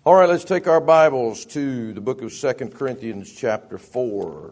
All right, let's take our Bibles to the book of 2 Corinthians chapter 4.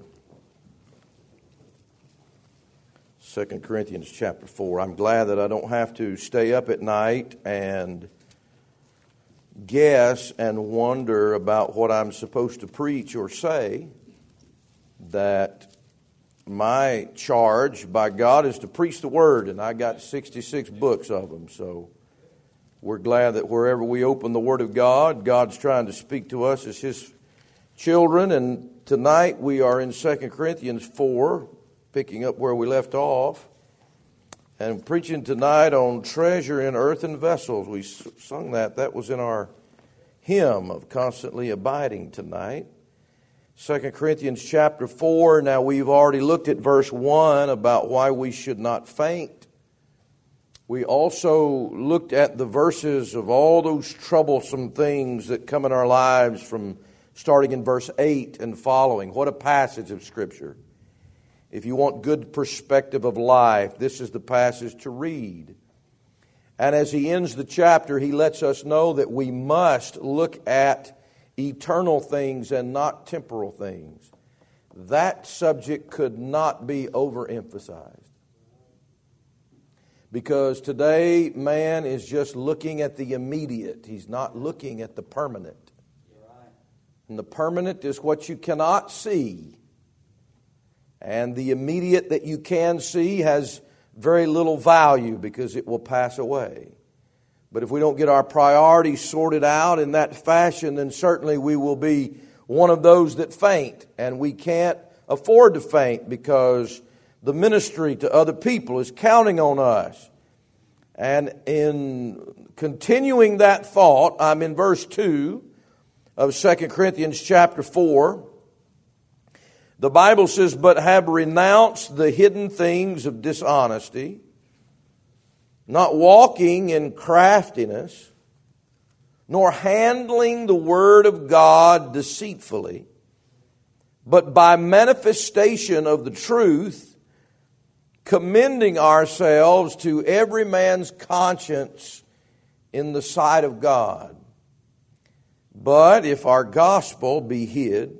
2 Corinthians chapter 4. I'm glad that I don't have to stay up at night and guess and wonder about what I'm supposed to preach or say. That my charge by God is to preach the Word, and I got 66 books of them, so we're glad that wherever we open the Word of God, God's trying to speak to us as His children. And tonight we are in 2 Corinthians 4, picking up where we left off. And preaching tonight on treasure in earthen vessels. We sung that. That was in our hymn of Constantly Abiding tonight. 2 Corinthians chapter 4. Now we've already looked at verse 1 about why we should not faint. We also looked at the verses of all those troublesome things that come in our lives from starting in verse 8 and following. What a passage of Scripture. If you want good perspective of life, this is the passage to read. And as he ends the chapter, he lets us know that we must look at eternal things and not temporal things. That subject could not be overemphasized. Because today, man is just looking at the immediate. He's not looking at the permanent. And the permanent is what you cannot see. And the immediate that you can see has very little value because it will pass away. But if we don't get our priorities sorted out in that fashion, then certainly we will be one of those that faint. And we can't afford to faint because the ministry to other people is counting on us. And in continuing that thought, I'm in verse 2 of 2 Corinthians chapter 4. The Bible says, "But have renounced the hidden things of dishonesty, not walking in craftiness, nor handling the word of God deceitfully, but by manifestation of the truth, commending ourselves to every man's conscience in the sight of God. But if our gospel be hid,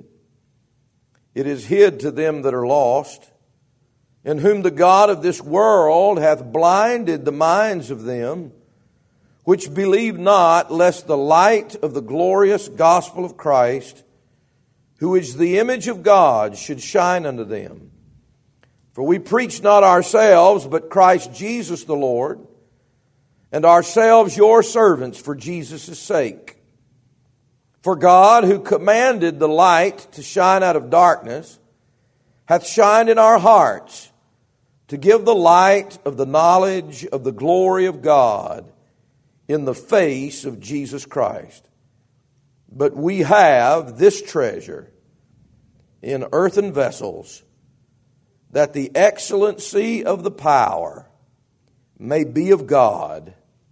it is hid to them that are lost, in whom the God of this world hath blinded the minds of them which believe not, lest the light of the glorious gospel of Christ, who is the image of God, should shine unto them. For we preach not ourselves, but Christ Jesus the Lord, and ourselves your servants for Jesus' sake. For God, who commanded the light to shine out of darkness, hath shined in our hearts to give the light of the knowledge of the glory of God in the face of Jesus Christ. But we have this treasure in earthen vessels, that the excellency of the power may be of God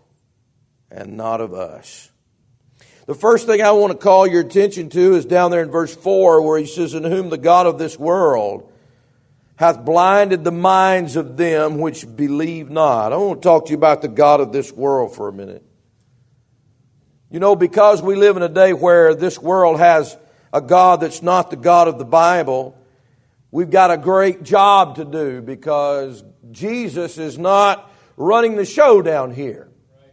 and not of us." The first thing I want to call your attention to is down there in verse 4, where he says, "In whom the God of this world hath blinded the minds of them which believe not." I want to talk to you about the God of this world for a minute. You know, because we live in a day where this world has a God that's not the God of the Bible, we've got a great job to do because Jesus is not running the show down here.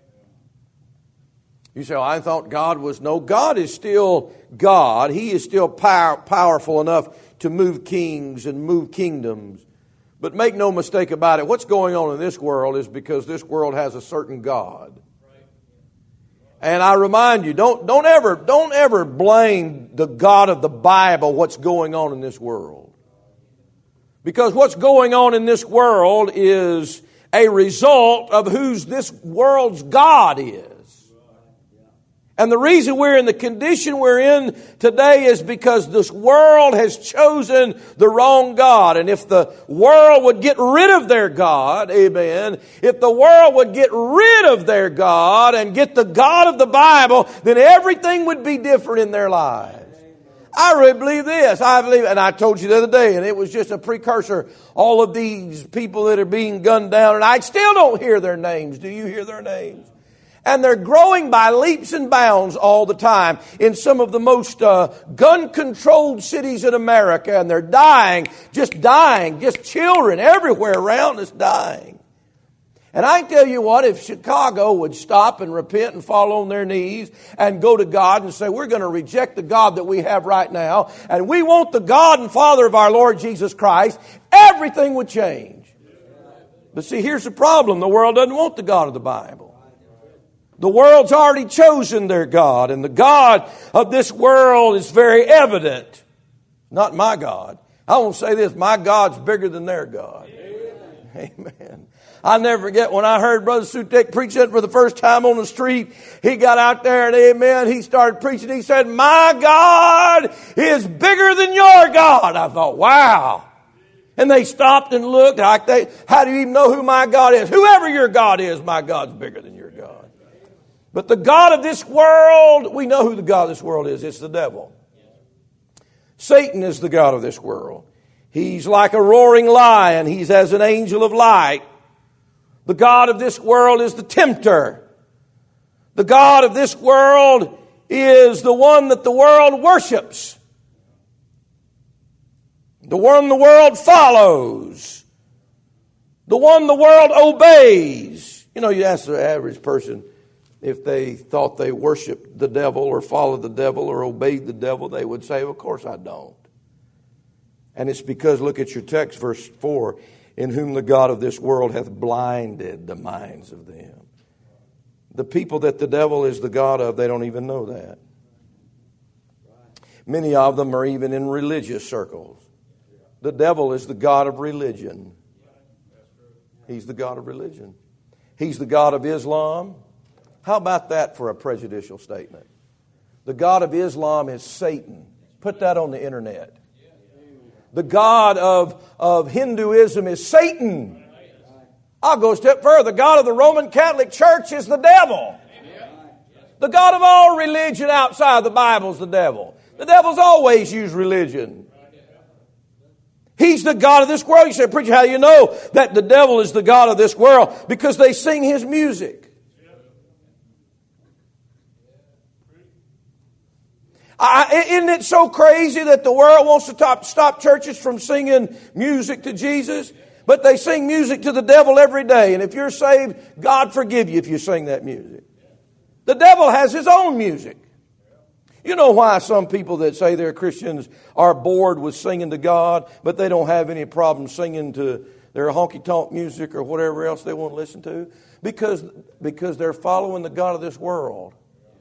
You say, "Oh, I thought God was..." No, God is still God. He is still powerful enough to move kings and move kingdoms. But make no mistake about it, what's going on in this world is because this world has a certain God. And I remind you, don't ever blame the God of the Bible what's going on in this world. Because what's going on in this world is a result of whose this world's God is. And the reason we're in the condition we're in today is because this world has chosen the wrong God. And if the world would get rid of their God, amen, if the world would get rid of their God and get the God of the Bible, then everything would be different in their lives. I really believe this. I believe, and I told you the other day, and it was just a precursor, all of these people that are being gunned down, and I still don't hear their names. Do you hear their names? And they're growing by leaps and bounds all the time in some of the most gun-controlled cities in America. And they're dying. Just children everywhere around us dying. And I can tell you what, if Chicago would stop and repent and fall on their knees and go to God and say, we're going to reject the God that we have right now, and we want the God and Father of our Lord Jesus Christ, everything would change. But see, here's the problem. The world doesn't want the God of the Bible. The world's already chosen their God, and the God of this world is very evident. Not my God. I won't say this, my God's bigger than their God. Amen. I'll never forget when I heard Brother Sutek preach that for the first time on the street. He got out there and amen, he started preaching. He said, my God is bigger than your God. I thought, wow. And they stopped and looked like how do you even know who my God is? Whoever your God is, my God's bigger than your God. But the God of this world, we know who the God of this world is. It's the devil. Satan is the God of this world. He's like a roaring lion. He's as an angel of light. The God of this world is the tempter. The God of this world is the one that the world worships. The one the world follows. The one the world obeys. You know, you ask the average person if they thought they worshiped the devil or followed the devil or obeyed the devil, they would say, of course I don't. And it's because, look at your text, verse 4, in whom the God of this world hath blinded the minds of them. The people that the devil is the God of, they don't even know that. Many of them are even in religious circles. The devil is the God of religion. He's the God of religion. He's the God of Islam. How about that for a prejudicial statement? The God of Islam is Satan. Put that on the internet. The God of Hinduism is Satan. I'll go a step further. The God of the Roman Catholic Church is the devil. The God of all religion outside the Bible is the devil. The devil's always used religion. He's the God of this world. You say, preacher, how do you know that the devil is the God of this world? Because they sing his music. Isn't it so crazy that the world wants to stop churches from singing music to Jesus? But they sing music to the devil every day. And if you're saved, God forgive you if you sing that music. The devil has his own music. You know why some people that say they're Christians are bored with singing to God, but they don't have any problem singing to their honky-tonk music or whatever else they want to listen to? Because they're following the God of this world.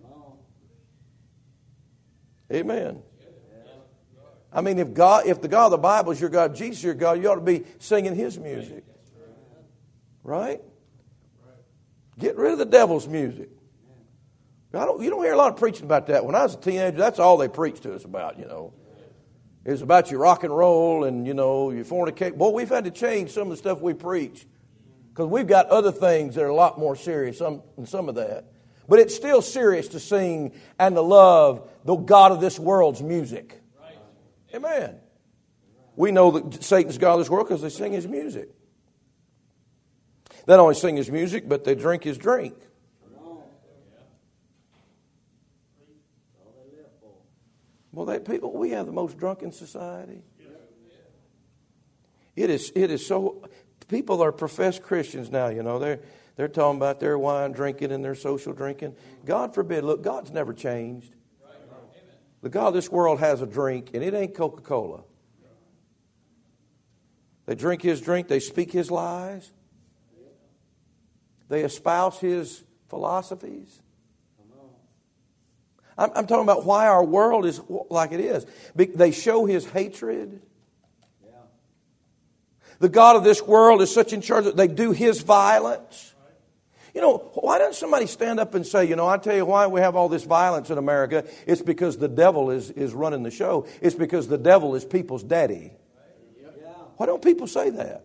Amen. I mean, if the God of the Bible is your God, Jesus is your God, you ought to be singing his music. Right? Get rid of the devil's music. You don't hear a lot of preaching about that. When I was a teenager, that's all they preached to us about, you know. It was about your rock and roll and, you know, your fornicate. Boy, we've had to change some of the stuff we preach. Because we've got other things that are a lot more serious than some of that. But it's still serious to sing and to love the God of this world's music. Amen. We know that Satan's God of this world because they sing his music. They don't only sing his music, but they drink his drink. Well, we have the most drunken society. It is so. People are professed Christians now, you know. They're talking about their wine drinking and their social drinking. God forbid. Look, God's never changed. The God of this world has a drink, and it ain't Coca-Cola. They drink his drink. They speak his lies. They espouse his philosophies. I'm talking about why our world is like it is. They show his hatred. The God of this world is such in charge that they do his violence. You know, why doesn't somebody stand up and say, you know, I tell you why we have all this violence in America. It's because the devil is running the show. It's because the devil is people's daddy. Why don't people say that?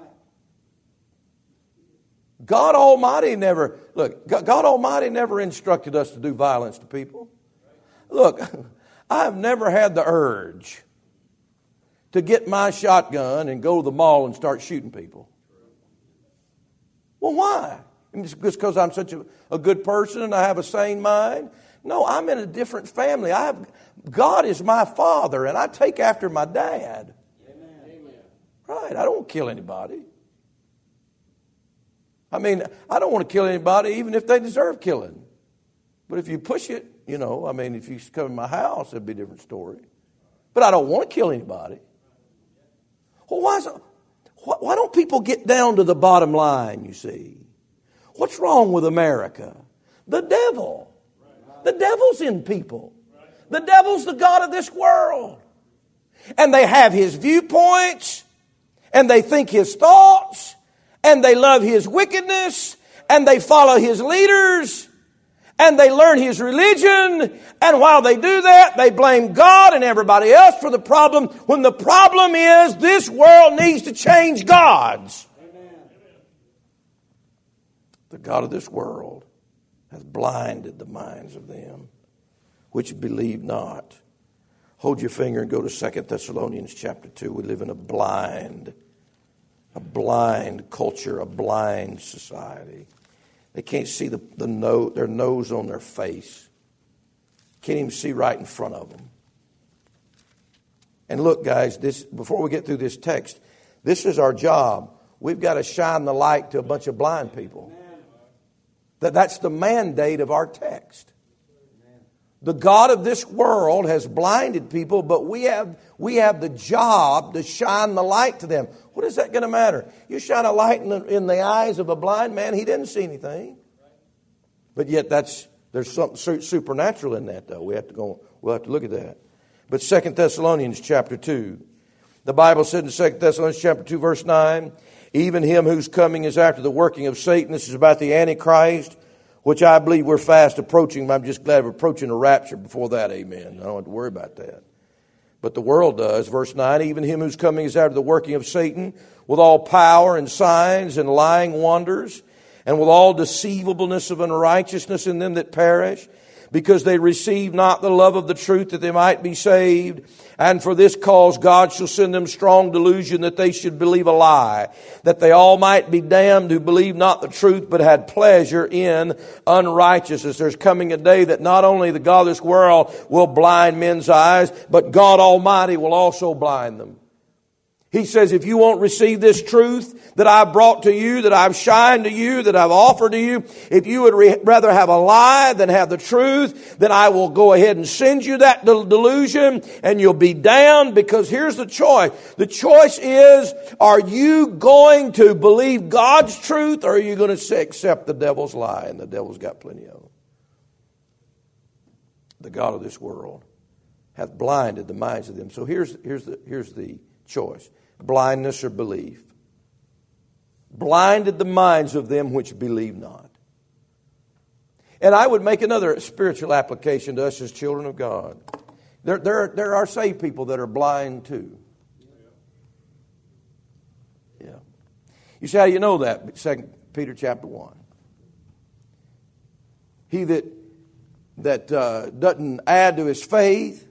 God Almighty never instructed us to do violence to people. Look, I've never had the urge to get my shotgun and go to the mall and start shooting people. Well, why? Just because I'm such a good person and I have a sane mind. No, I'm in a different family. God is my father, and I take after my dad. Amen. Right, I don't kill anybody. I mean, I don't want to kill anybody even if they deserve killing. But if you push it, if you come in my house, it'd be a different story. But I don't want to kill anybody. Well, why don't people get down to the bottom line, you see? What's wrong with America? The devil. The devil's in people. The devil's the god of this world. And they have his viewpoints, and they think his thoughts, and they love his wickedness, and they follow his leaders, and they learn his religion, and while they do that, they blame God and everybody else for the problem, when the problem is this world needs to change gods. Amen. The god of this world hath blinded the minds of them which believe not. Hold your finger and go to 2 Thessalonians chapter 2. We live in a blind culture, a blind society. They can't see their nose on their face. Can't even see right in front of them. And look, guys, before we get through this text, this is our job. We've got to shine the light to a bunch of blind people. That's the mandate of our text. The god of this world has blinded people, but we have the job to shine the light to them. What is that going to matter? You shine a light in the eyes of a blind man, he didn't see anything. But yet there's something supernatural in that, though. We'll have to look at that. But 2 Thessalonians chapter 2, the Bible said in 2 Thessalonians chapter 2 verse 9, even him whose coming is after the working of Satan. This is about the Antichrist, which I believe we're fast approaching. I'm just glad we're approaching the rapture before that. Amen. I don't have to worry about that. But the world does. Verse 9, even him whose coming is after the working of Satan, with all power and signs and lying wonders, and with all deceivableness of unrighteousness in them that perish, because they receive not the love of the truth that they might be saved. And for this cause God shall send them strong delusion that they should believe a lie, that they all might be damned who believe not the truth, but had pleasure in unrighteousness. There's coming a day that not only the God of this world will blind men's eyes, but God Almighty will also blind them. He says, if you won't receive this truth that I've brought to you, that I've shined to you, that I've offered to you, if you would rather have a lie than have the truth, then I will go ahead and send you that delusion and you'll be damned, because here's the choice. The choice is, are you going to believe God's truth, or are you going to accept the devil's lie? And the devil's got plenty of them. The god of this world hath blinded the minds of them. So here's the choice. Blindness or belief. Blinded the minds of them which believe not. And I would make another spiritual application to us as children of God. There are saved people that are blind too. Yeah. You say, how do you know that? 2 Peter chapter 1. He that doesn't add to his faith,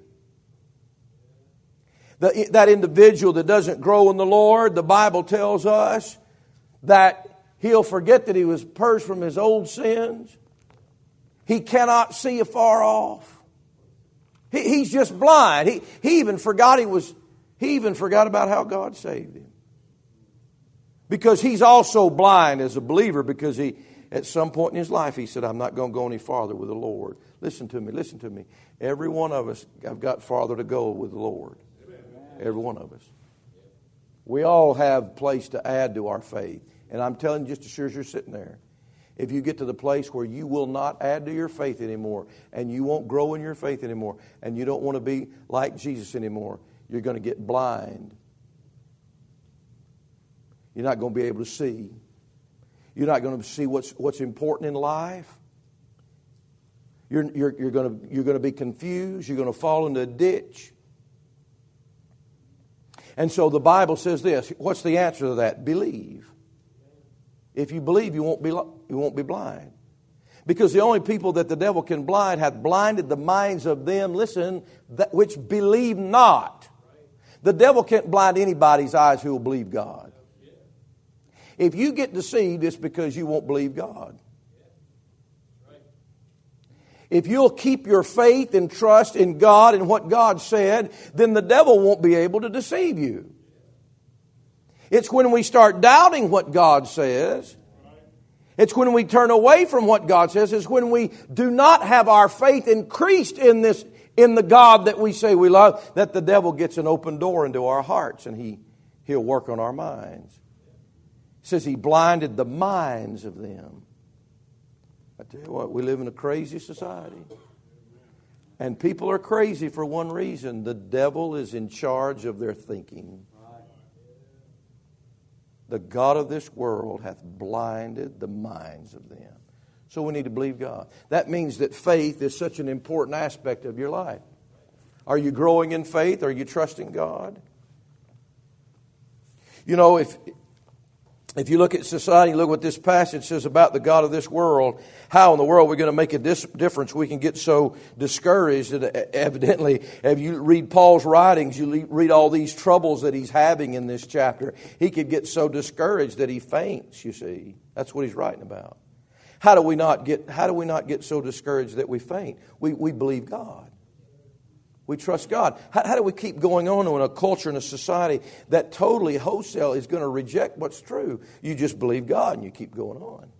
that individual that doesn't grow in the Lord, the Bible tells us that he'll forget that he was purged from his old sins. He cannot see afar off. He's just blind. He even forgot about how God saved him. Because he's also blind as a believer, because at some point in his life he said, I'm not going to go any farther with the Lord. Listen to me. Every one of us have got farther to go with the Lord. Every one of us. We all have a place to add to our faith. And I'm telling you, just as sure as you're sitting there, if you get to the place where you will not add to your faith anymore, and you won't grow in your faith anymore, and you don't want to be like Jesus anymore, you're going to get blind. You're not going to be able to see. You're not going to see what's important in life. You're going to be confused. You're going to fall into a ditch. And so the Bible says this. What's the answer to that? Believe. If you believe, you won't be blind. Because the only people that the devil can blind hath blinded the minds of them, listen, that which believe not. The devil can't blind anybody's eyes who will believe God. If you get deceived, it's because you won't believe God. If you'll keep your faith and trust in God and what God said, then the devil won't be able to deceive you. It's when we start doubting what God says, it's when we turn away from what God says, it's when we do not have our faith increased in the God that we say we love, that the devil gets an open door into our hearts and he'll work on our minds. It says he blinded the minds of them. I tell you what, we live in a crazy society. And people are crazy for one reason. The devil is in charge of their thinking. The God of this world hath blinded the minds of them. So we need to believe God. That means that faith is such an important aspect of your life. Are you growing in faith? Are you trusting God? You know, if you look at society, look what this passage says about the God of this world, how in the world we're going to make a difference. We can get so discouraged that evidently, if you read Paul's writings, you read all these troubles that he's having in this chapter. He could get so discouraged that he faints, you see. That's what he's writing about. How do we not get so discouraged that we faint? We believe God. We trust God. How do we keep going on in a culture and a society that totally wholesale is going to reject what's true? You just believe God and you keep going on.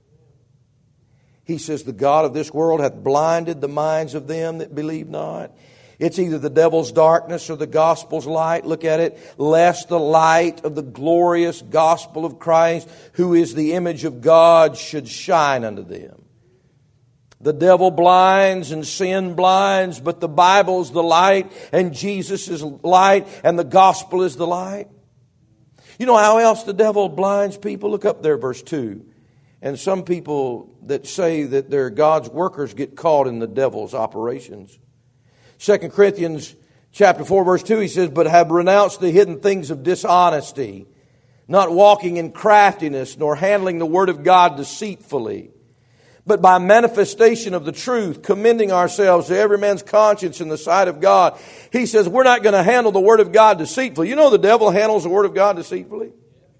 He says, the God of this world hath blinded the minds of them that believe not. It's either the devil's darkness or the gospel's light. Look at it. Lest the light of the glorious gospel of Christ, who is the image of God, should shine unto them. The devil blinds and sin blinds, but the Bible's the light and Jesus is light and the gospel is the light. You know how else the devil blinds people? Look up there, verse 2. And some people that say that they're God's workers get caught in the devil's operations. 2 Corinthians chapter 4, verse 2, he says, but have renounced the hidden things of dishonesty, not walking in craftiness, nor handling the word of God deceitfully, but by manifestation of the truth, commending ourselves to every man's conscience in the sight of God. He says we're not going to handle the word of God deceitfully. You know the devil handles the word of God deceitfully?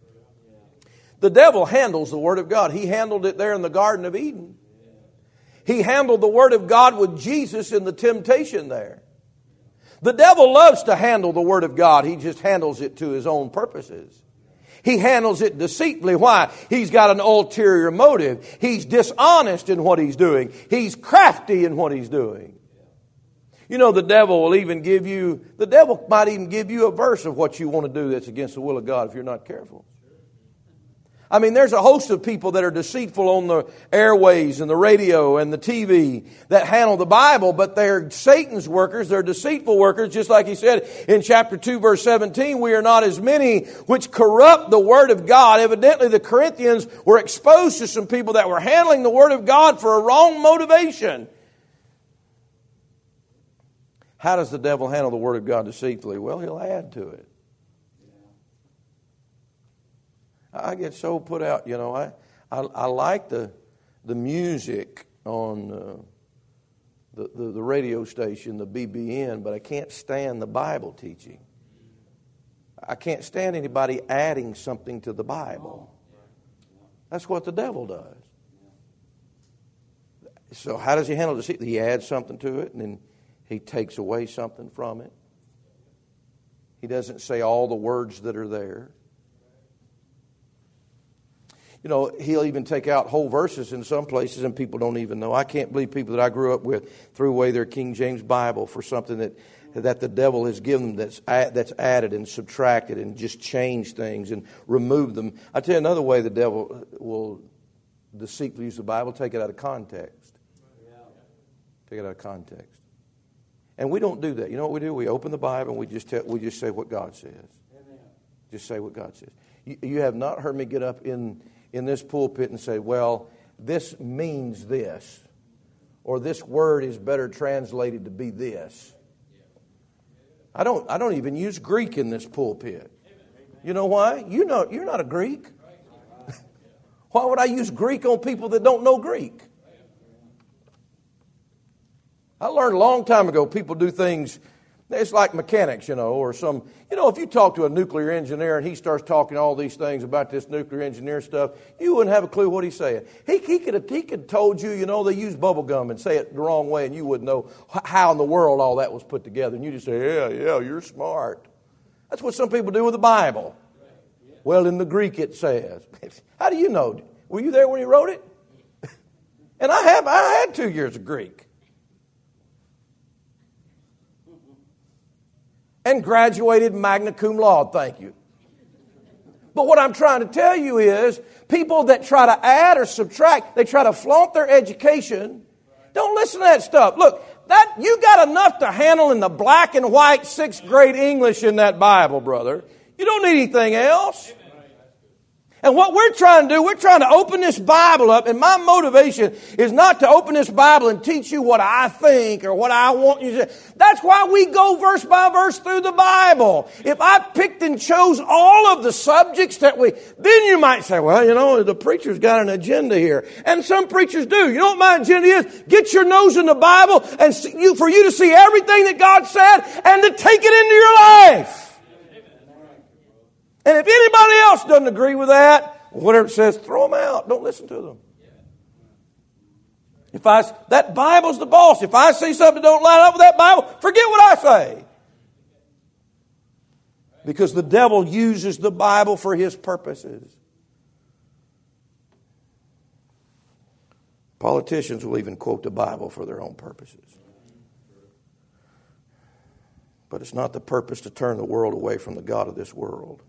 The devil handles the word of God. He handled it there in the Garden of Eden. He handled the word of God with Jesus in the temptation there. The devil loves to handle the word of God. He just handles it to his own purposes. He handles it deceitfully. Why? He's got an ulterior motive. He's dishonest in what he's doing. He's crafty in what he's doing. You know, the devil might even give you a verse of what you want to do that's against the will of God if you're not careful. I mean, there's a host of people that are deceitful on the airways and the radio and the TV that handle the Bible, but they're Satan's workers, they're deceitful workers, just like he said in chapter 2, verse 17, we are not as many which corrupt the Word of God. Evidently, the Corinthians were exposed to some people that were handling the Word of God for a wrong motivation. How does the devil handle the Word of God deceitfully? Well, he'll add to it. I get so put out, you know. I like the music on the radio station, the BBN, but I can't stand the Bible teaching. I can't stand anybody adding something to the Bible. That's what the devil does. So how does he handle this? He adds something to it, and then he takes away something from it. He doesn't say all the words that are there. You know, he'll even take out whole verses in some places and people don't even know. I can't believe people that I grew up with threw away their King James Bible for something that the devil has given them that's added and subtracted and just changed things and removed them. I tell you another way the devil will deceitfully use the Bible, take it out of context. Take it out of context. And we don't do that. You know what we do? We open the Bible and we just say what God says. Just say what God says. You have not heard me get up in this pulpit and say, well, this means this, or this word is better translated to be this. I don't even use Greek in this pulpit. You know why? You're not a Greek. Why would I use Greek on people that don't know Greek? I learned a long time ago people do things It's like mechanics, or some, if you talk to a nuclear engineer and he starts talking all these things about this nuclear engineer stuff, you wouldn't have a clue what he's saying. He could have told you, they use bubble gum and say it the wrong way, and you wouldn't know how in the world all that was put together. And you just say, yeah, you're smart. That's what some people do with the Bible. Well, in the Greek it says. How do you know? Were you there when he wrote it? And I had 2 years of Greek. And graduated magna cum laude, thank you. But what I'm trying to tell you is, people that try to add or subtract, they try to flaunt their education. Don't listen to that stuff. Look, you got enough to handle in the black and white 6th grade English in that Bible, brother. You don't need anything else. And what we're trying to do, we're trying to open this Bible up, and my motivation is not to open this Bible and teach you what I think or what I want you to say. That's why we go verse by verse through the Bible. If I picked and chose all of the subjects then you might say, well, the preacher's got an agenda here. And some preachers do. You know what my agenda is? Get your nose in the Bible and for you to see everything that God said and to take it into your life. And if anybody else doesn't agree with that, whatever it says, throw them out. Don't listen to them. That Bible's the boss. If I see something that don't line up with that Bible, forget what I say. Because the devil uses the Bible for his purposes. Politicians will even quote the Bible for their own purposes. But it's not the purpose to turn the world away from the God of this world.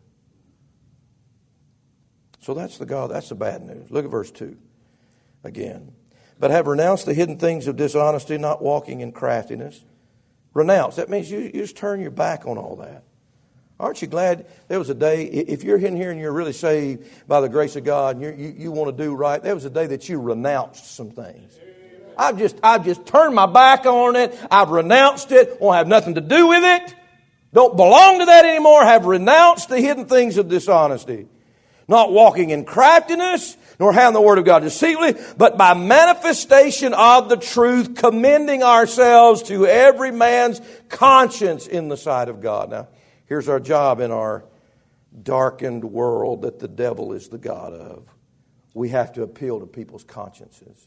So that's the bad news. Look at verse 2 again. But have renounced the hidden things of dishonesty, not walking in craftiness. Renounce. That means you just turn your back on all that. Aren't you glad there was a day, if you're in here and you're really saved by the grace of God and you want to do right, there was a day that you renounced some things. I've just turned my back on it. I've renounced it. Won't have nothing to do with it. Don't belong to that anymore. Have renounced the hidden things of dishonesty. Not walking in craftiness, nor having the word of God deceitfully, but by manifestation of the truth, commending ourselves to every man's conscience in the sight of God. Now, here's our job in our darkened world that the devil is the God of. We have to appeal to people's consciences.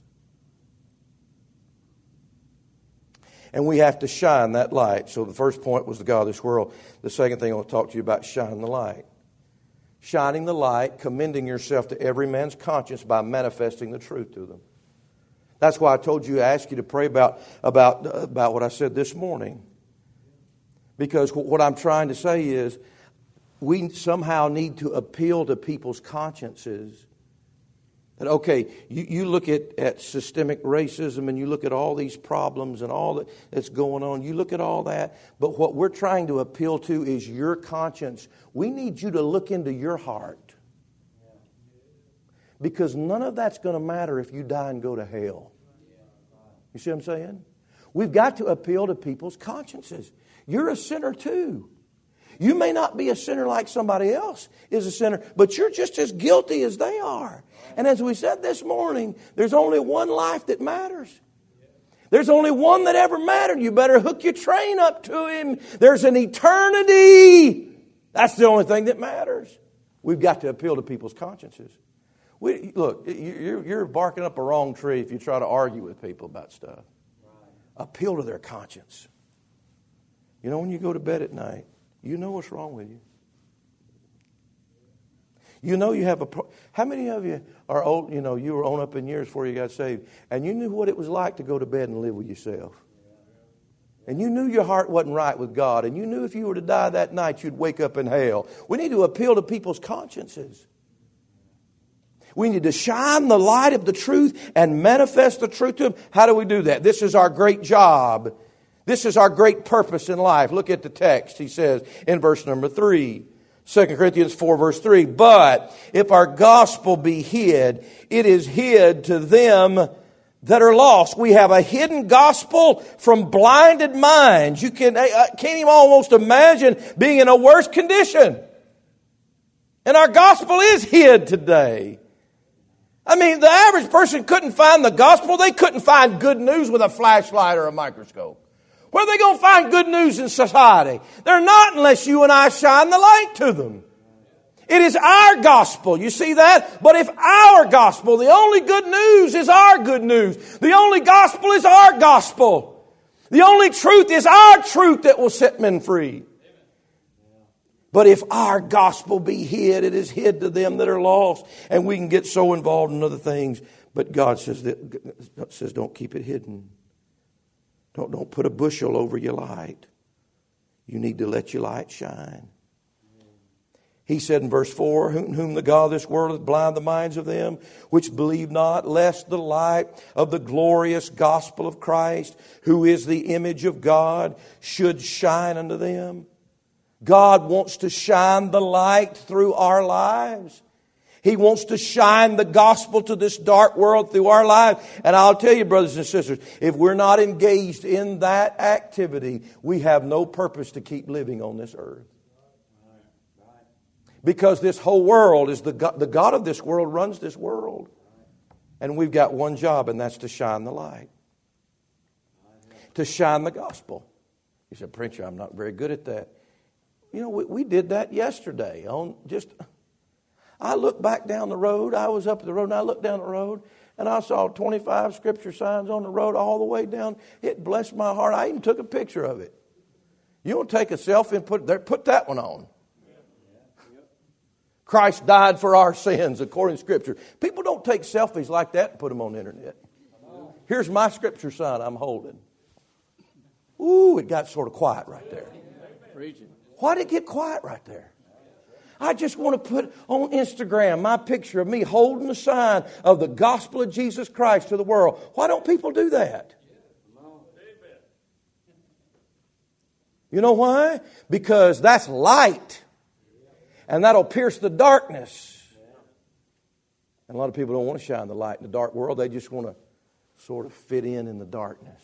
And we have to shine that light. So the first point was the God of this world. The second thing I want to talk to you about, shine the light. Shining the light, commending yourself to every man's conscience by manifesting the truth to them. That's why I told you, I asked you to pray about what I said this morning. Because what I'm trying to say is, we somehow need to appeal to people's consciences. That, okay, you look at systemic racism and you look at all these problems and all that's going on. You look at all that. But what we're trying to appeal to is your conscience. We need you to look into your heart. Because none of that's going to matter if you die and go to hell. You see what I'm saying? We've got to appeal to people's consciences. You're a sinner too. You may not be a sinner like somebody else is a sinner, but you're just as guilty as they are. And as we said this morning, there's only one life that matters. There's only one that ever mattered. You better hook your train up to him. There's an eternity. That's the only thing that matters. We've got to appeal to people's consciences. Look, you're barking up a wrong tree if you try to argue with people about stuff. Appeal to their conscience. When you go to bed at night, you know what's wrong with you. You have how many of you are old, you were on up in years before you got saved, and you knew what it was like to go to bed and live with yourself. And you knew your heart wasn't right with God, and you knew if you were to die that night, you'd wake up in hell. We need to appeal to people's consciences. We need to shine the light of the truth and manifest the truth to them. How do we do that? This is our great job. This is our great purpose in life. Look at the text. He says in verse number 3, 2 Corinthians 4 verse 3, but if our gospel be hid, it is hid to them that are lost. We have a hidden gospel from blinded minds. You can't even almost imagine being in a worse condition. And our gospel is hid today. I mean, the average person couldn't find the gospel. They couldn't find good news with a flashlight or a microscope. Where are they going to find good news in society? They're not unless you and I shine the light to them. It is our gospel. You see that? But if our gospel, the only good news is our good news. The only gospel is our gospel. The only truth is our truth that will set men free. But if our gospel be hid, it is hid to them that are lost. And we can get so involved in other things. But God says don't keep it hidden. Don't put a bushel over your light. You need to let your light shine. He said in verse 4, whom the God of this world hath blinded the minds of them which believe not, lest the light of the glorious gospel of Christ, who is the image of God, should shine unto them. God wants to shine the light through our lives. He wants to shine the gospel to this dark world through our lives. And I'll tell you, brothers and sisters, if we're not engaged in that activity, we have no purpose to keep living on this earth. Because this whole world is the God of this world runs this world. And we've got one job, and that's to shine the light. To shine the gospel. You said, preacher, I'm not very good at that. You know, we did that yesterday. I looked back down the road. I was up the road, and I looked down the road, and I saw 25 scripture signs on the road all the way down. It blessed my heart. I even took a picture of it. You want to take a selfie and put that one on. Christ died for our sins, according to Scripture. People don't take selfies like that and put them on the internet. Here's my scripture sign I'm holding. Ooh, it got sort of quiet right there. Why did it get quiet right there? I just want to put on Instagram my picture of me holding the sign of the gospel of Jesus Christ to the world. Why don't people do that? You know why? Because that's light. And that'll pierce the darkness. And a lot of people don't want to shine the light in the dark world. They just want to sort of fit in the darkness.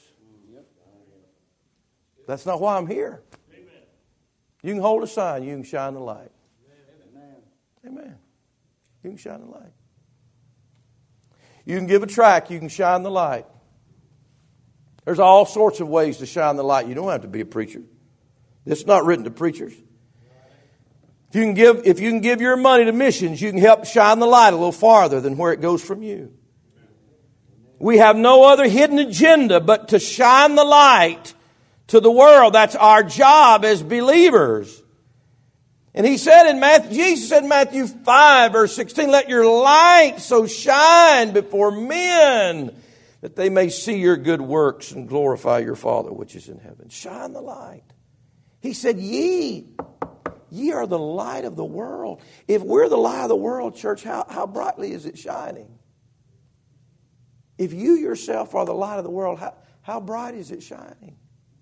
That's not why I'm here. You can hold a sign. You can shine the light. Amen. You can shine the light. You can give a tract. You can shine the light. There's all sorts of ways to shine the light. You don't have to be a preacher. This is not written to preachers. If you can give your money to missions, you can help shine the light a little farther than where it goes from you. We have no other hidden agenda but to shine the light to the world. That's our job as believers. And Jesus said in Matthew 5 verse 16, let your light so shine before men that they may see your good works and glorify your Father which is in heaven. Shine the light. He said, Ye are the light of the world. If we're the light of the world, church, how brightly is it shining? If you yourself are the light of the world, how bright is it shining?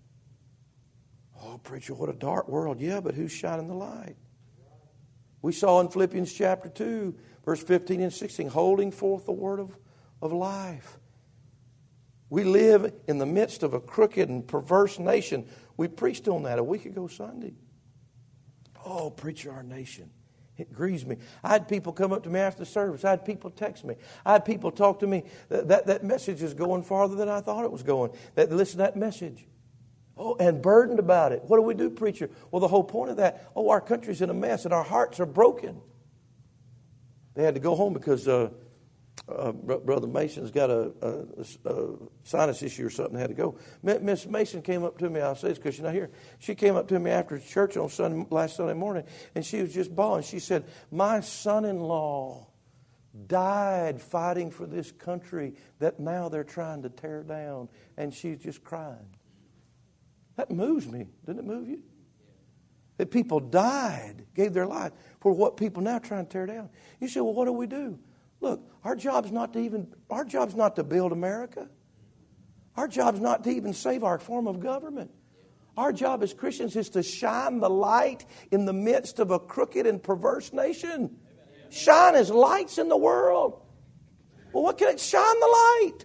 Oh, preacher, what a dark world. Yeah, but who's shining the light? We saw in Philippians chapter 2, verse 15 and 16, holding forth the word of life. We live in the midst of a crooked and perverse nation. We preached on that a week ago Sunday. Oh, preacher, our nation. It grieves me. I had people come up to me after the service. I had people text me. I had people talk to me. That message is going farther than I thought it was going. Listen to that message. Oh, and burdened about it. What do we do, preacher? Well, the whole point of that, our country's in a mess and our hearts are broken. They had to go home because Brother Mason's got a sinus issue or something. Had to go. Miss Mason came up to me. I'll say this because she's not here. She came up to me after church on last Sunday morning, and she was just bawling. She said, my son-in-law died fighting for this country that now they're trying to tear down. And she's just crying. That moves me. Doesn't it move you? That people died, gave their life for what people now trying to tear down. You say, well, what do we do? Look, our job's not to build America. Our job's not to even save our form of government. Our job as Christians is to shine the light in the midst of a crooked and perverse nation. Shine as lights in the world. Well, what can it shine the light?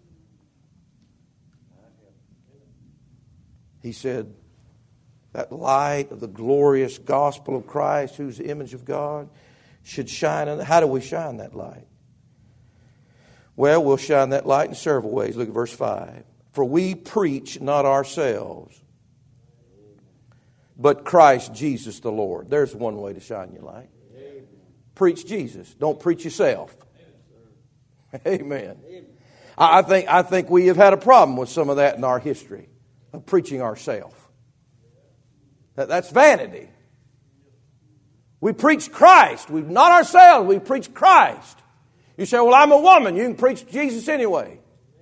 He said, that light of the glorious gospel of Christ, who's the image of God, should shine. How do we shine that light? Well, we'll shine that light in several ways. Look at verse 5. For we preach not ourselves, but Christ Jesus the Lord. There's one way to shine your light. Preach Jesus. Don't preach yourself. Amen. I think we have had a problem with some of that in our history, of preaching ourselves. That's vanity. We preach Christ. Not ourselves. We preach Christ. You say, well, I'm a woman. You can preach Jesus anyway.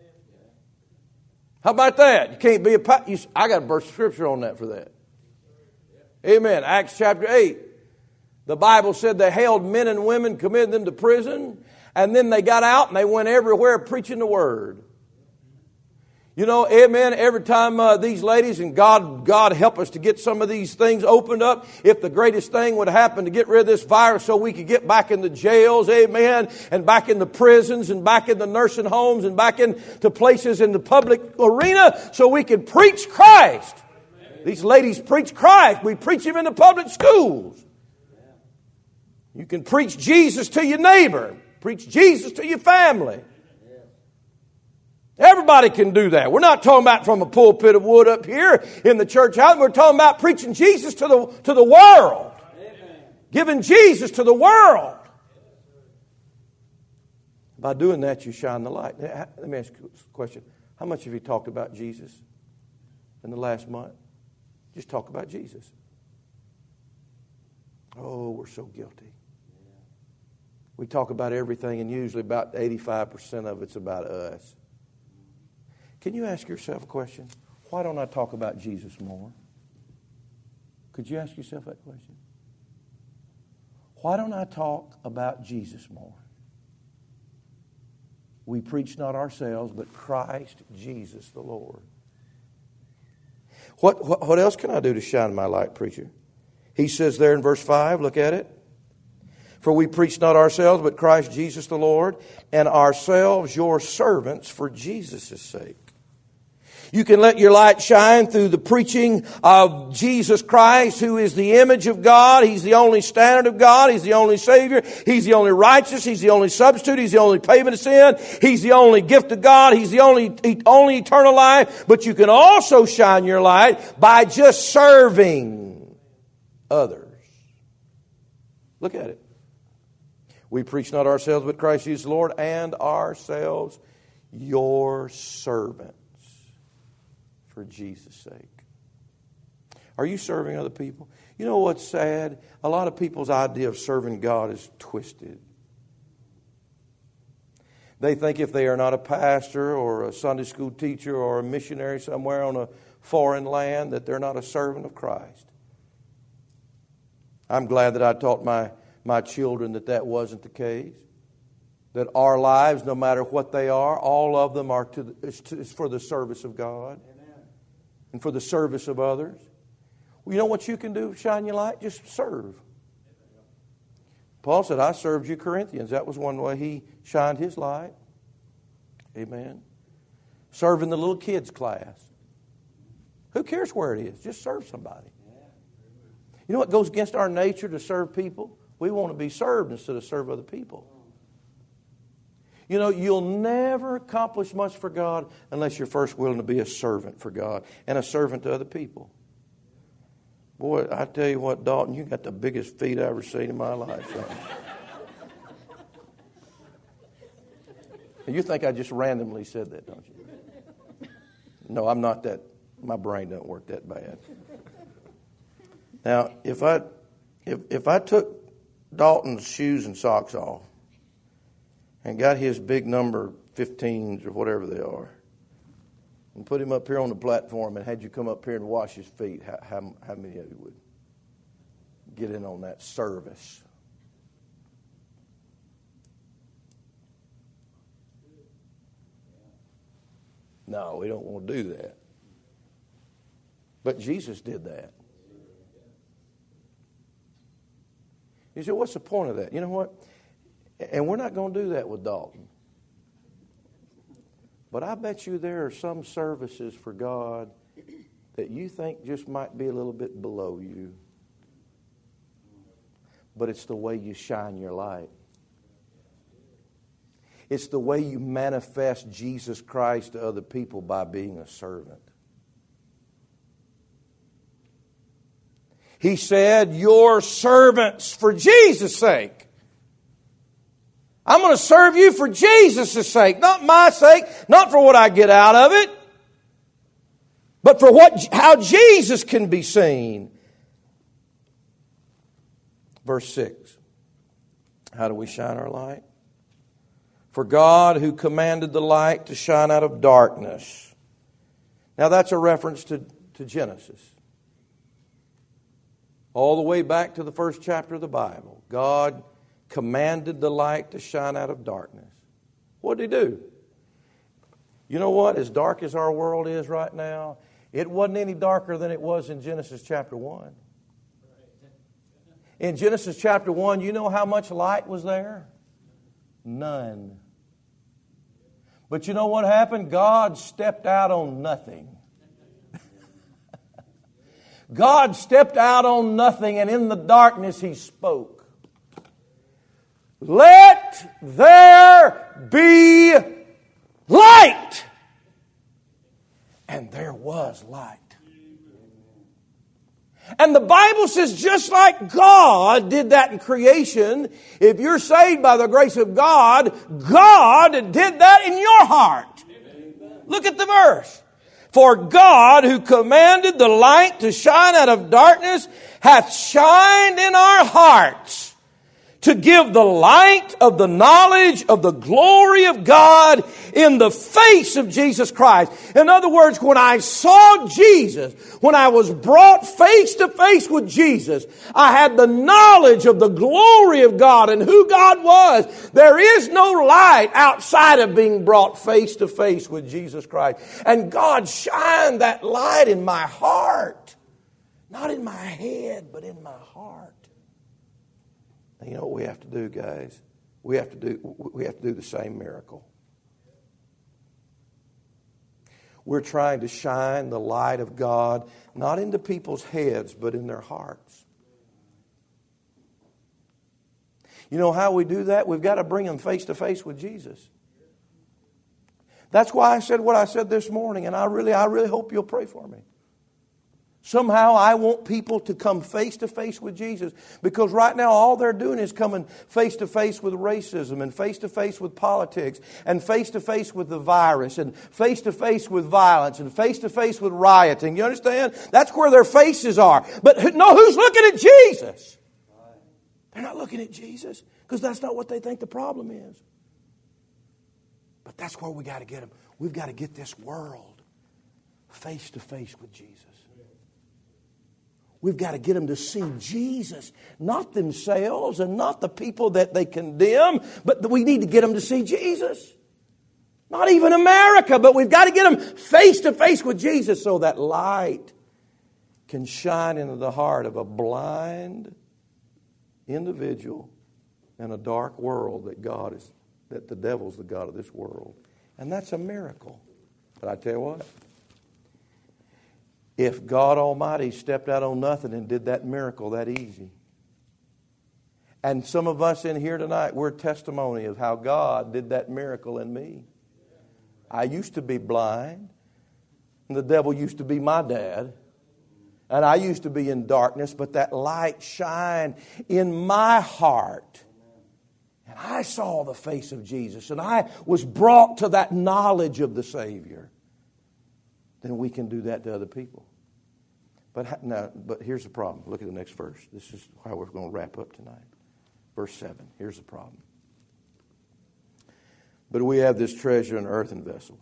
How about that? You can't be I got a verse of scripture on that for that. Amen. Acts chapter 8. The Bible said they held men and women, committed them to prison, and then they got out and they went everywhere preaching the word. You know, amen, every time these ladies, and God help us to get some of these things opened up. If the greatest thing would happen to get rid of this virus so we could get back in the jails, amen, and back in the prisons and back in the nursing homes and back into places in the public arena so we could preach Christ. These ladies preach Christ. We preach Him in the public schools. You can preach Jesus to your neighbor. Preach Jesus to your family. Everybody can do that. We're not talking about from a pulpit of wood up here in the church house. We're talking about preaching Jesus to the world. Amen. Giving Jesus to the world. By doing that, you shine the light. Let me ask you a question. How much have you talked about Jesus in the last month? Just talk about Jesus. Oh, we're so guilty. We talk about everything, and usually about 85% of it's about us. Can you ask yourself a question? Why don't I talk about Jesus more? Could you ask yourself that question? Why don't I talk about Jesus more? We preach not ourselves, but Christ Jesus the Lord. What else can I do to shine my light, preacher? He says there in verse 5, look at it. For we preach not ourselves, but Christ Jesus the Lord, and ourselves your servants for Jesus' sake. You can let your light shine through the preaching of Jesus Christ, who is the image of God. He's the only standard of God. He's the only Savior. He's the only righteous. He's the only substitute. He's the only payment of sin. He's the only gift of God. He's the only eternal life. But you can also shine your light by just serving others. Look at it. We preach not ourselves, but Christ Jesus the Lord, and ourselves your servants for Jesus' sake. Are you serving other people? You know what's sad? A lot of people's idea of serving God is twisted. They think if they are not a pastor or a Sunday school teacher or a missionary somewhere on a foreign land that they're not a servant of Christ. I'm glad that I taught my children that wasn't the case. That our lives, no matter what they are, all of them are is for the service of God. Amen. And for the service of others. Well, you know what you can do? Shine your light? Just serve. Paul said, I served you Corinthians. That was one way he shined his light. Amen. Serve in the little kids' class. Who cares where it is? Just serve somebody. You know what goes against our nature to serve people? We want to be served instead of serve other people. You know, you'll never accomplish much for God unless you're first willing to be a servant for God and a servant to other people. Boy, I tell you what, Dalton, you got the biggest feet I ever seen in my life. You think I just randomly said that, don't you? No, I'm not that. My brain doesn't work that bad. Now, if I took Dalton's shoes and socks off and got his big number 15s or whatever they are and put him up here on the platform and had you come up here and wash his feet, how many of you would get in on that service? No, we don't want to do that. But Jesus did that. You say, what's the point of that? You know what? And we're not going to do that with Dalton. But I bet you there are some services for God that you think just might be a little bit below you. But it's the way you shine your light. It's the way you manifest Jesus Christ to other people by being a servant. He said, "You're servants for Jesus' sake." I'm going to serve you for Jesus' sake, not my sake, not for what I get out of it, but for how Jesus can be seen. Verse 6. How do we shine our light? For God, who commanded the light to shine out of darkness. Now that's a reference to Genesis. All the way back to the first chapter of the Bible. God commanded the light to shine out of darkness. What did He do? You know what? As dark as our world is right now, it wasn't any darker than it was in Genesis chapter 1. In Genesis chapter 1, you know how much light was there? None. But you know what happened? God stepped out on nothing. God stepped out on nothing, and in the darkness He spoke. Let there be light. And there was light. And the Bible says just like God did that in creation, if you're saved by the grace of God, God did that in your heart. Look at the verse. For God, who commanded the light to shine out of darkness, hath shined in our hearts to give the light of the knowledge of the glory of God in the face of Jesus Christ. In other words, when I saw Jesus, when I was brought face to face with Jesus, I had the knowledge of the glory of God and who God was. There is no light outside of being brought face to face with Jesus Christ. And God shined that light in my heart. Not in my head, but in my heart. You know what we have to do, guys? We have to do the same miracle. We're trying to shine the light of God not into people's heads, but in their hearts. You know how we do that? We've got to bring them face to face with Jesus. That's why I said what I said this morning, and I really hope you'll pray for me. Somehow I want people to come face to face with Jesus, because right now all they're doing is coming face to face with racism and face to face with politics and face to face with the virus and face to face with violence and face to face with rioting. You understand? That's where their faces are. But no, who's looking at Jesus? They're not looking at Jesus, because that's not what they think the problem is. But that's where we got to get them. We've got to get this world face to face with Jesus. We've got to get them to see Jesus, not themselves and not the people that they condemn, but we need to get them to see Jesus. Not even America, but we've got to get them face to face with Jesus so that light can shine into the heart of a blind individual in a dark world that the devil's the god of this world. And that's a miracle. But I tell you what, if God Almighty stepped out on nothing and did that miracle that easy. And some of us in here tonight, we're testimony of how God did that miracle in me. I used to be blind. And the devil used to be my dad. And I used to be in darkness, but that light shined in my heart. And I saw the face of Jesus. And I was brought to that knowledge of the Savior. Then we can do that to other people. But here's the problem. Look at the next verse. This is how we're going to wrap up tonight. Verse 7. Here's the problem. But we have this treasure in earthen vessels.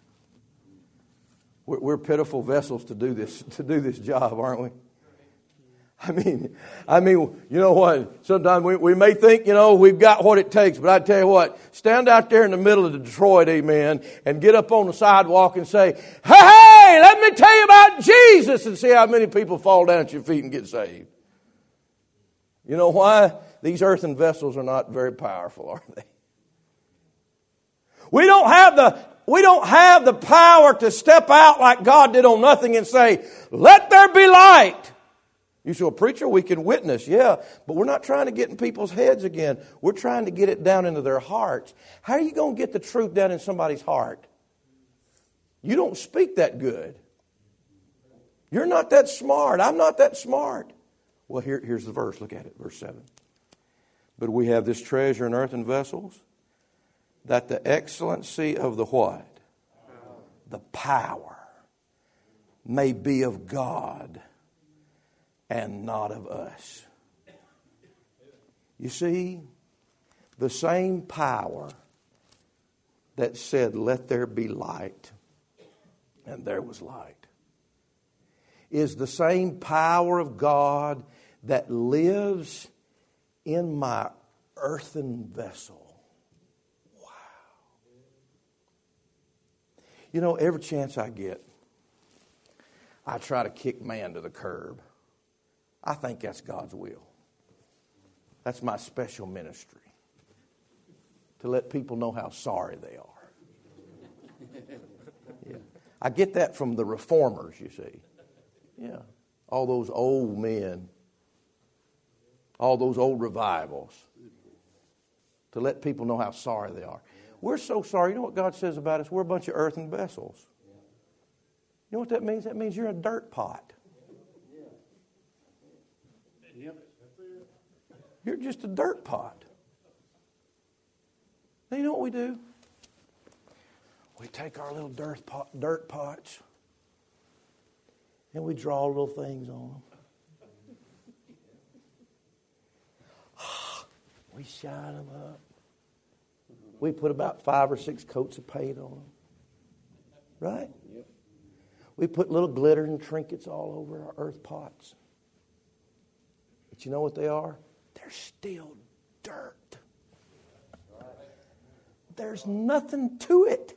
We're pitiful vessels to do this job, aren't we? I mean, you know what? Sometimes we may think, we've got what it takes. But I tell you what, stand out there in the middle of Detroit, amen, and get up on the sidewalk and say, hey, let me tell you about Jesus, and see how many people fall down at your feet and get saved. You know why? These earthen vessels are not very powerful, are they? We don't have the power to step out like God did on nothing and say, let there be light. You say, well, preacher, we can witness. Yeah, but we're not trying to get in people's heads again. We're trying to get it down into their hearts. How are you going to get the truth down in somebody's heart? You don't speak that good. You're not that smart. I'm not that smart. Well, here's the verse. Look at it, verse 7. But we have this treasure in earthen vessels, that the excellency of the what? The power may be of God and not of us. You see, the same power that said, let there be light, and there was light, is the same power of God that lives in my earthen vessel. Wow. You know, every chance I get, I try to kick man to the curb. I think that's God's will. That's my special ministry. To let people know how sorry they are. Yeah. I get that from the reformers, you see. Yeah. All those old men. All those old revivals. To let people know how sorry they are. We're so sorry. You know what God says about us? We're a bunch of earthen vessels. You know what that means? That means you're a dirt pot. You're just a dirt pot. Now you know what we do? We take our little dirt pots and we draw little things on them. We shine them up. We put about 5 or 6 coats of paint on them. Right? Yep. We put little glitter and trinkets all over our earth pots. But you know what they are? They're still dirt. There's nothing to it.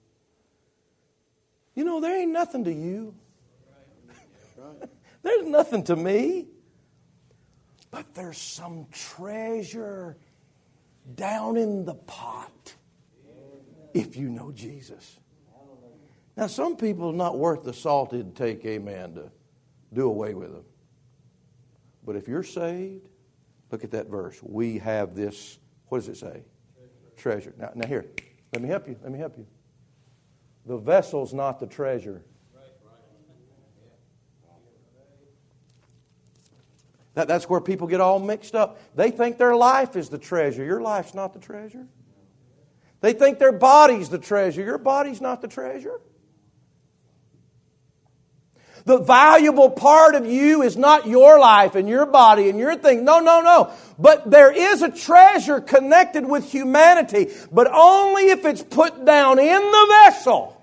You know, there ain't nothing to you. There's nothing to me. But there's some treasure down in the pot if you know Jesus. Now, some people are not worth the salt it'd take, amen, to do away with them. But if you're saved, look at that verse. We have this, what does it say? Treasure. Now here, let me help you. The vessel's not the treasure. That's where people get all mixed up. They think their life is the treasure. Your life's not the treasure. They think their body's the treasure. Your body's not the treasure. The valuable part of you is not your life and your body and your thing. No. But there is a treasure connected with humanity, but only if it's put down in the vessel.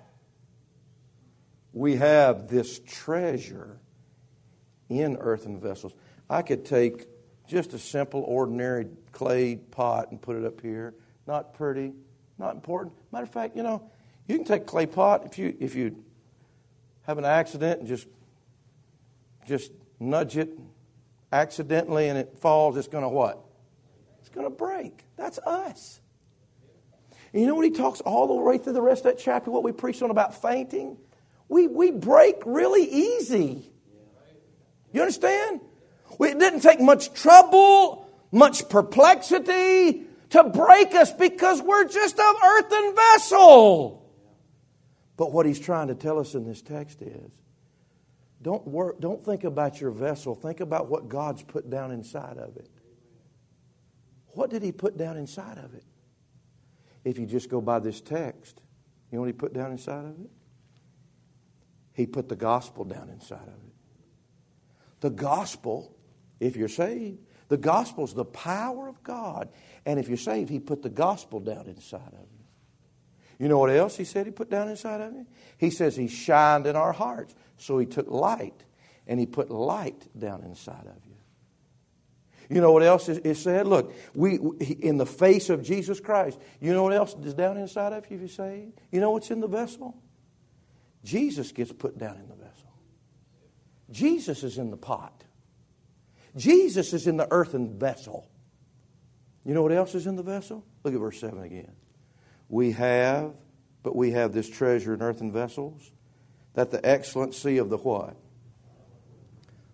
We have this treasure in earthen vessels. I could take just a simple, ordinary clay pot and put it up here. Not pretty, not important. Matter of fact, you can take a clay pot if you have an accident and just nudge it accidentally and it falls, it's going to what? It's going to break. That's us. And you know what he talks all the way through the rest of that chapter, what we preached on about fainting? We break really easy. You understand? It didn't take much trouble, much perplexity to break us because we're just an earthen vessel. But what he's trying to tell us in this text is, don't think about your vessel. Think about what God's put down inside of it. What did he put down inside of it? If you just go by this text, you know what he put down inside of it? He put the gospel down inside of it. The gospel, if you're saved, the gospel is the power of God. And if you're saved, he put the gospel down inside of you. You know what else he said he put down inside of you? He says he shined in our hearts. So he took light and he put light down inside of you. You know what else is said? Look, in the face of Jesus Christ, you know what else is down inside of you if you're saved? You know what's in the vessel? Jesus gets put down in the vessel. Jesus is in the pot. Jesus is in the earthen vessel. You know what else is in the vessel? Look at verse 7 again. We have this treasure in earthen vessels, that the excellency of the what?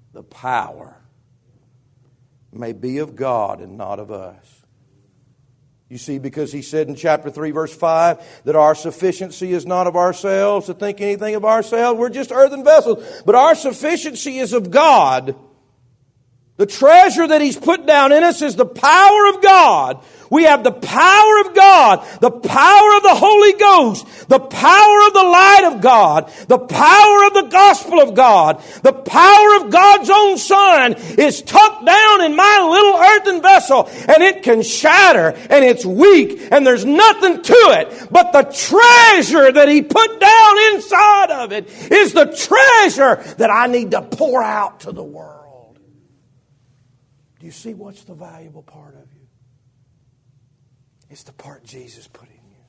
the power may be of God and not of us. You see, because he said in chapter 3, verse 5, that our sufficiency is not of ourselves to think anything of ourselves. We're just earthen vessels. But our sufficiency is of God. The treasure that He's put down in us is the power of God. We have the power of God, the power of the Holy Ghost, the power of the light of God, the power of the gospel of God, the power of God's own Son is tucked down in my little earthen vessel, and it can shatter, and it's weak, and there's nothing to it. But the treasure that He put down inside of it is the treasure that I need to pour out to the world. Do you see what's the valuable part of you? It's the part Jesus put in you.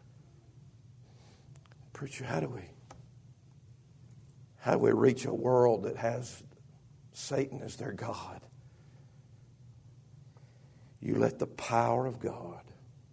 Preacher, how do we reach a world that has Satan as their God? You let the power of God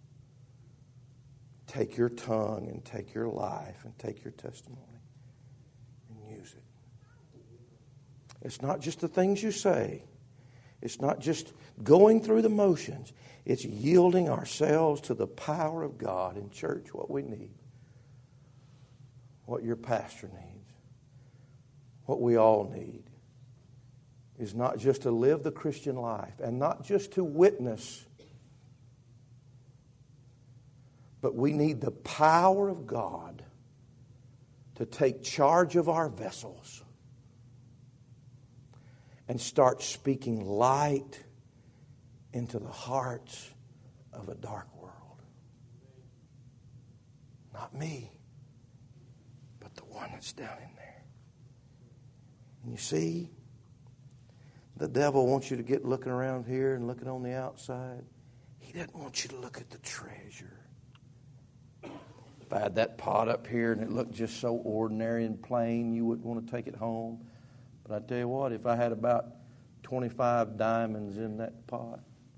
take your tongue and take your life and take your testimony and use it. It's not just the things you say. It's not just going through the motions. It's yielding ourselves to the power of God. In church, what we need, what your pastor needs, what we all need, is not just to live the Christian life and not just to witness, but we need the power of God to take charge of our vessels and start speaking light into the hearts of a dark world. Not me, but the one that's down in there. And you see, the devil wants you to get looking around here and looking on the outside. He doesn't want you to look at the treasure. If I had that pot up here and it looked just so ordinary and plain, you wouldn't want to take it home. But I tell you what, if I had about 25 diamonds in that pot,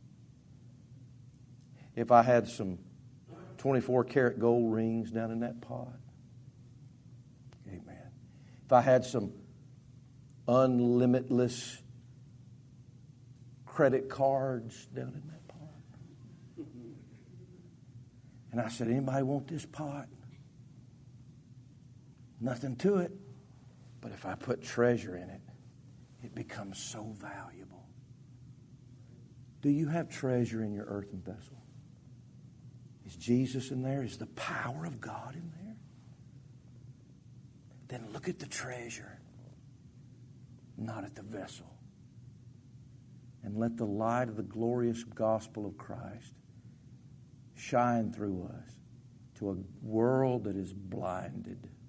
if I had some 24-karat gold rings down in that pot, amen. If I had some unlimitless credit cards down in that pot, and I said, anybody want this pot? Nothing to it. But if I put treasure in it, it becomes so valuable. Do you have treasure in your earthen vessel? Is Jesus in there? Is the power of God in there? Then look at the treasure, not at the vessel. And let the light of the glorious gospel of Christ shine through us to a world that is blinded